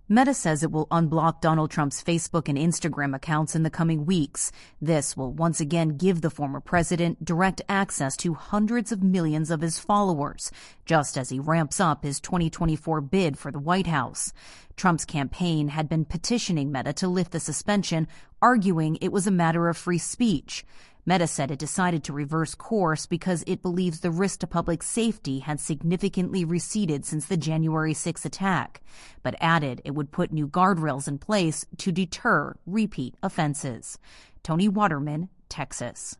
Meta says it will unblock Donald Trump's Facebook and Instagram accounts in the coming weeks. This will once again give the former president direct access to hundreds of millions of his followers, just as he ramps up his 2024 bid for the White House. Trump's campaign had been petitioning Meta to lift the suspension, arguing it was a matter of free speech. Meta said it decided to reverse course because it believes the risk to public safety had significantly receded since the January 6 attack, but added it would put new guardrails in place to deter repeat offenses. Tony Waterman, Texas.